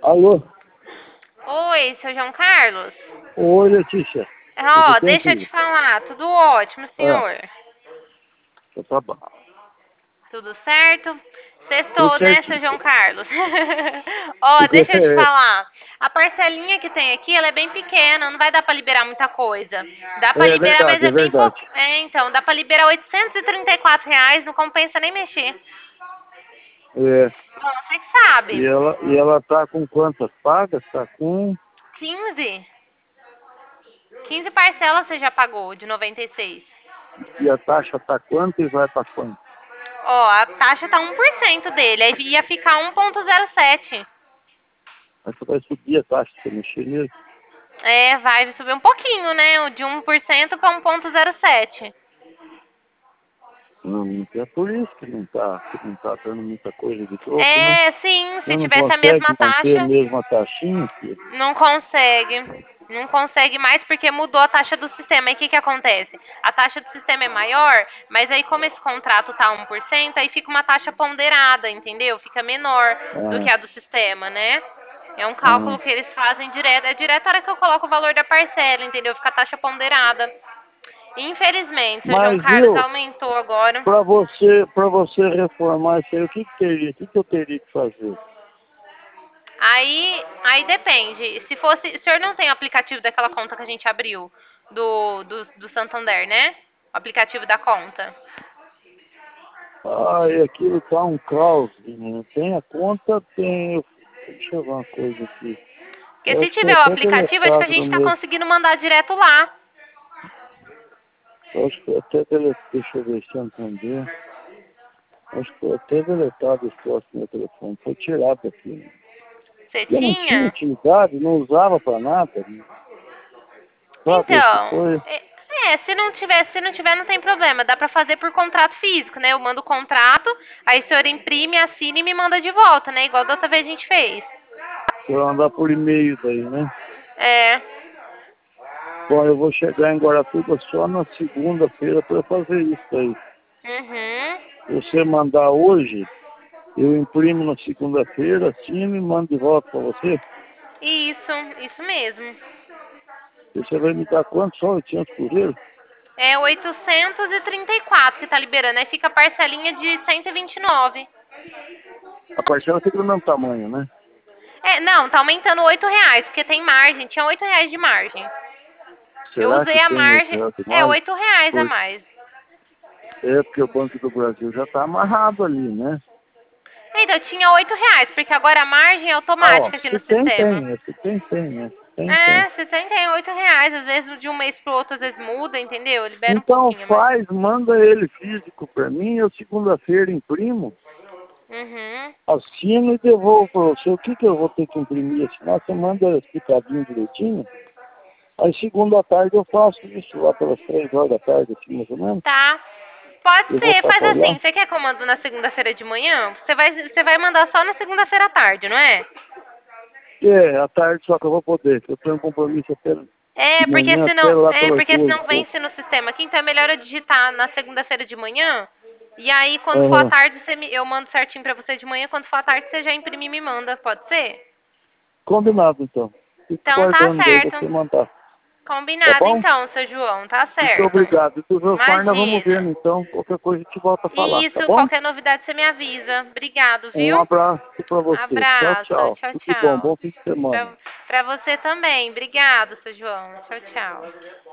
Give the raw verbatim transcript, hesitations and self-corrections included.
Alô? Oi, seu João Carlos? Oi, Letícia. Tudo Ó, bem, deixa eu filho? te falar, tudo ótimo, Ah, senhor. então tá bom. Tudo certo? Tudo Sextou, né, seu certinho. João Carlos? Ó, deixa eu te É, falar. A parcelinha que tem aqui, ela é bem pequena, não vai dar pra liberar muita coisa. Dá pra é liberar, mas verdade, é é bem pouco. verdade. É, então, dá pra liberar oitocentos e trinta e quatro reais, não compensa nem mexer. É, Bom, você que e, sabe. ela, e ela tá com quantas pagas? Tá com... quinze. quinze parcelas você já pagou, de noventa e seis. E a taxa tá quanto e vai pra quanto? Ó, a taxa tá um por cento dele, aí ia ficar um ponto zero sete. Aí você vai subir a taxa se você mexer nele. É, vai subir um pouquinho, né? O de um por cento para um ponto zero sete. Não, não é por isso que não tá, que não tá dando muita coisa de troco, né? É, sim, Você se não tivesse a consegue mesma manter a taxa, mesma taxinha, filho? não consegue. Não consegue mais porque mudou a taxa do sistema. E o que que acontece? A taxa do sistema é maior, mas aí como esse contrato tá um por cento, aí fica uma taxa ponderada, entendeu? Fica menor do que Ah, a do sistema, né? É um cálculo ah. que eles fazem direto. É direto a hora que eu coloco o valor da parcela, entendeu? Fica a taxa ponderada. Infelizmente, seu João Mas, Carlos viu? aumentou agora. Para você, para você reformar isso aí, o que, que teria, o que, que eu teria que fazer? Aí, aí depende. Se fosse, o senhor não tem o aplicativo daquela conta que a gente abriu do, do, do Santander, né? O aplicativo da conta. Ah, e aquilo tá um caos, menino. Tem a conta, tem. Deixa eu ver uma coisa aqui. Porque Eu se acho que foi tiver o até aplicativo, acho que a deletado no gente tá meu. conseguindo mandar direto lá. Eu acho que foi até deletado. Deixa eu ver se eu entender. Acho que foi até deletado esse troço do meu telefone. Foi tirado aqui. Você Eu não tinha tinha? utilidade, não usava para nada. Né? Sabe, esse Então, foi. é, é, se não tiver, se não tiver, não tem problema. Dá pra fazer por contrato físico, né? Eu mando o contrato, aí o senhor imprime, assina e me manda de volta, né? Igual da outra vez a gente fez. Foi andar por e-mail daí, né? É. Bom, eu vou chegar em Guaratuba só na segunda-feira para fazer isso aí. Uhum. Se você mandar hoje, eu imprimo na segunda-feira, assino e mando de volta para você. Isso, isso mesmo. E você vai me dar quanto? Só oitocentos por ele? É oitocentos e trinta e quatro que tá liberando. Aí fica a parcelinha de cento e vinte e nove. A parcela fica do mesmo tamanho, né? É, não, tá aumentando oito reais, porque tem margem. Tinha oito reais de margem. Eu Será usei que a tem oito margem. reais de É, mais? oito reais a Por... mais. É porque o Banco do Brasil já está amarrado ali, né? Então, tinha oito reais, porque agora a margem é Ah, ó, automática aqui se no tem, sistema. tem. Se tem, tem, né? Se tem, tem. É, você tem, tem oito reais. Às vezes de um mês pro outro, às vezes muda, entendeu? Libera um Então pouquinho mais. faz, manda ele físico para mim, eu segunda-feira imprimo. Uhum. Assino e devolvo para você. O que, que eu vou ter que imprimir? Assinar, você manda explicadinho direitinho. Aí segunda à tarde eu faço isso, lá pelas três horas da tarde, assim, mais ou menos. Tá. Pode Eu vou ser, estar faz por lá. assim. Você quer que eu mando na segunda-feira de manhã? Você vai, você vai mandar só na segunda-feira à tarde, não é? É, à tarde só que eu vou poder, que eu tenho um compromisso até É, de porque manhã até senão, lá é, pelas porque duas e senão pouco. vence no sistema aqui, então é melhor eu digitar na segunda-feira de manhã. E aí, quando for à Aham. tarde, você me, eu mando certinho pra você de manhã. Quando for à tarde, você já imprime e me manda. Pode ser? Combinado, então. Fico Então tá guardando daí certo. você mandar. Tá Combinado bom? então, seu João. Tá Muito certo. obrigado. E do Josmar nós vamos Imagina. vendo, então. Qualquer coisa a gente volta a falar, tá Isso, bom? qualquer novidade você me avisa. Obrigado, Um viu? abraço para você. Tchau, Abraço. tchau. Tchau, Tudo de bom. tchau. Bom fim de semana. Pra, pra você também. Obrigado, seu João. Tchau, tchau.